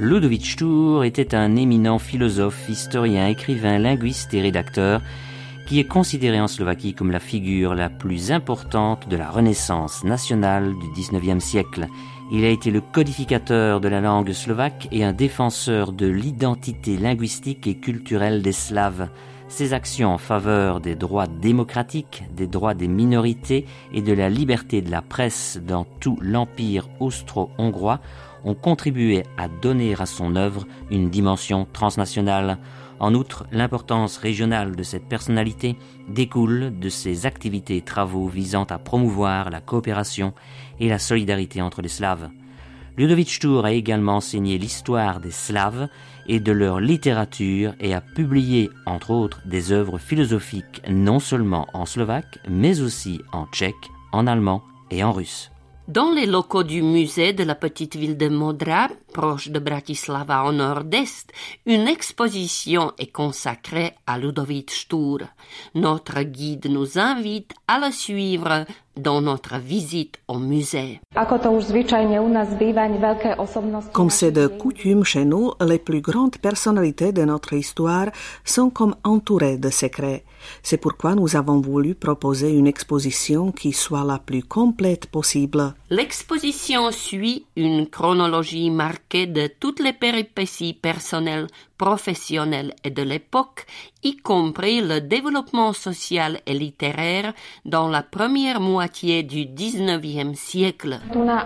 Ludovít Štúr était un éminent philosophe, historien, écrivain, linguiste et rédacteur qui est considéré en Slovaquie comme la figure la plus importante de la Renaissance nationale du XIXe siècle. Il a été le codificateur de la langue slovaque et un défenseur de l'identité linguistique et culturelle des Slaves. Ses actions en faveur des droits démocratiques, des droits des minorités et de la liberté de la presse dans tout l'empire austro-hongrois ont contribué à donner à son œuvre une dimension transnationale. En outre, l'importance régionale de cette personnalité découle de ses activités et travaux visant à promouvoir la coopération et la solidarité entre les Slaves. Ludovít Štúr a également enseigné l'histoire des Slaves et de leur littérature et a publié, entre autres, des œuvres philosophiques non seulement en slovaque, mais aussi en tchèque, en allemand et en russe. Dans les locaux du musée de la petite ville de Modra, proche de Bratislava au nord-est, une exposition est consacrée à Ludovít Štúr. Notre guide nous invite à le suivre dans notre visite au musée. Comme c'est de coutume chez nous, les plus grandes personnalités de notre histoire sont comme entourées de secrets. C'est pourquoi nous avons voulu proposer une exposition qui soit la plus complète possible. L'exposition suit une chronologie marquée de toutes les péripéties personnelles, professionnelles et de l'époque, y compris le développement social et littéraire dans la première moitié du XIXe siècle.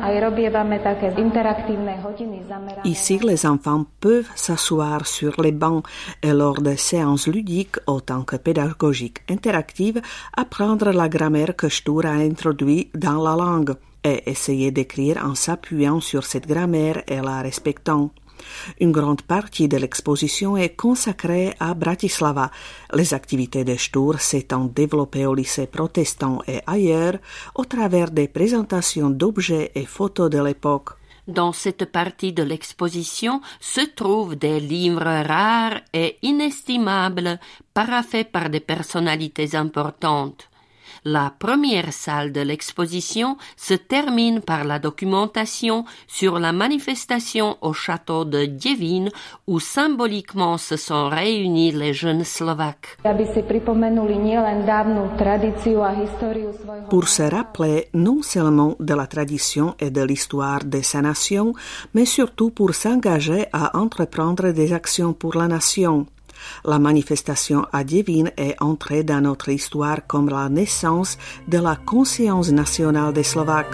Ici, les enfants peuvent s'asseoir sur les bancs et lors de séances ludiques autant que pédagogiques interactives apprendre la grammaire que Štúr a introduite dans la langue et essayer d'écrire en s'appuyant sur cette grammaire et la respectant. Une grande partie de l'exposition est consacrée à Bratislava. Les activités de Štúr s'étant développées au lycée protestant et ailleurs au travers des présentations d'objets et photos de l'époque. Dans cette partie de l'exposition se trouvent des livres rares et inestimables paraphés par des personnalités importantes. La première salle de l'exposition se termine par la documentation sur la manifestation au château de Děvín où symboliquement se sont réunis les jeunes Slovaques. Pour se rappeler non seulement de la tradition et de l'histoire de sa nation, mais surtout pour s'engager à entreprendre des actions pour la nation. La manifestation à Děvín est entrée dans notre histoire comme la naissance de la conscience nationale des Slovaques.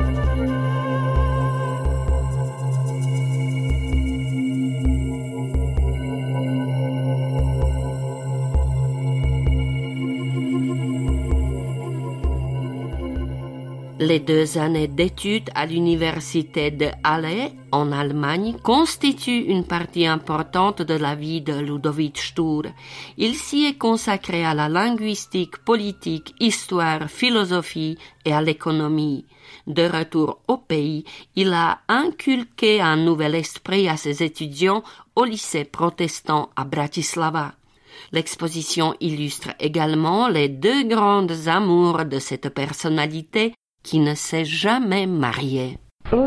Les 2 années d'études à l'université de Halle, en Allemagne, constituent une partie importante de la vie de Ludovít Štúr. Il s'y est consacré à la linguistique, politique, histoire, philosophie et à l'économie. De retour au pays, il a inculqué un nouvel esprit à ses étudiants au lycée protestant à Bratislava. L'exposition illustre également les 2 grandes amours de cette personnalité qui ne s'est jamais marié.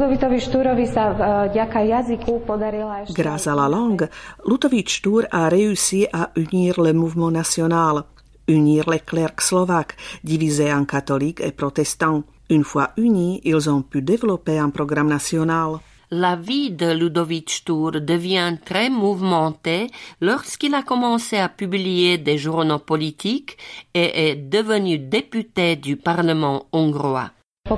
Grâce à la langue, Ludovít Štúr a réussi à unir le mouvement national, unir les clercs slovaques, divisés en catholiques et protestants. Une fois unis, ils ont pu développer un programme national. La vie de Ludovít Štúr devient très mouvementée lorsqu'il a commencé à publier des journaux politiques et est devenu député du Parlement hongrois.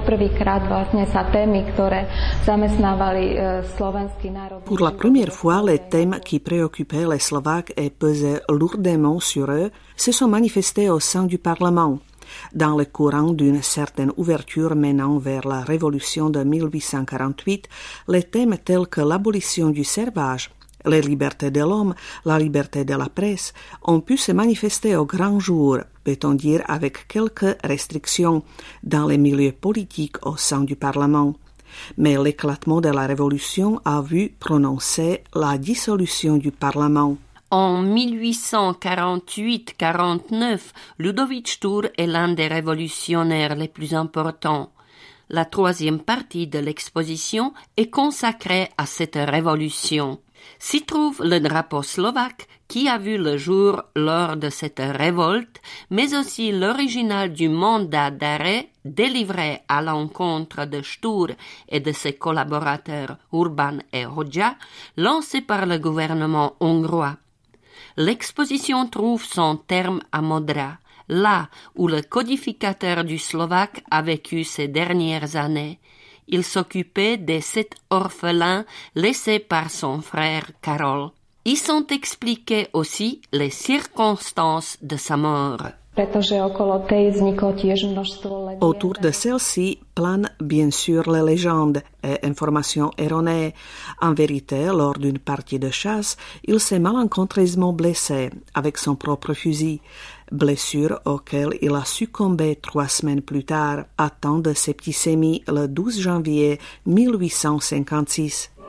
Pour la première fois, les thèmes qui préoccupaient les Slovaques et pesaient lourdement sur eux se sont manifestés au sein du Parlement. Dans le courant d'une certaine ouverture menant vers la révolution de 1848, les thèmes tels que l'abolition du servage, les libertés de l'homme, la liberté de la presse ont pu se manifester au grand jour, peut-on dire avec quelques restrictions, dans les milieux politiques au sein du Parlement. Mais l'éclatement de la Révolution a vu prononcer la dissolution du Parlement. En 1848-49, Ludovít Štúr est l'un des révolutionnaires les plus importants. La troisième partie de l'exposition est consacrée à cette révolution. S'y trouve le drapeau slovaque qui a vu le jour lors de cette révolte, mais aussi l'original du mandat d'arrêt délivré à l'encontre de Stur et de ses collaborateurs Urban et Hoxha, lancé par le gouvernement hongrois. L'exposition trouve son terme à Modra, là où le codificateur du slovaque a vécu ces dernières années. Il s'occupait des 7 orphelins laissés par son frère Karol. Y sont expliquées aussi les circonstances de sa mort. Autour de celle-ci planent bien sûr les légendes et informations erronées. En vérité, lors d'une partie de chasse, il s'est malencontreusement blessé avec son propre fusil, blessure auquel il a succombé 3 semaines plus tard, atteint de septicémie le 12 janvier 1856.